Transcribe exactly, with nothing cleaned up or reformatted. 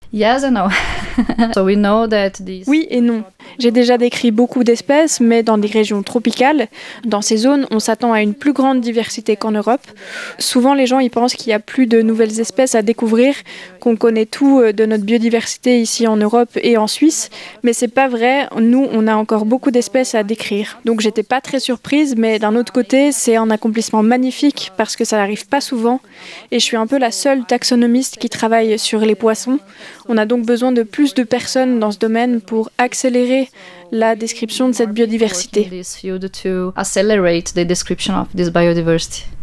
Yes and no. So we know that these... Oui et non. J'ai déjà décrit beaucoup d'espèces, mais dans des régions tropicales. Dans ces zones, on s'attend à une plus grande diversité qu'en Europe. Souvent, les gens y pensent qu'il y a plus de nouvelles espèces à découvrir, qu'on connaît tout de notre biodiversité ici en Europe et en Suisse, mais c'est pas vrai. Nous, on a encore beaucoup d'espèces à décrire. Donc, j'étais pas très surprise, mais d'un autre côté, c'est un accomplissement magnifique parce que ça n'arrive pas souvent. Et je suis un peu la seule taxonomiste qui travaille sur les poissons. On a donc besoin de plus de personnes dans ce domaine pour accélérer la description de cette biodiversité.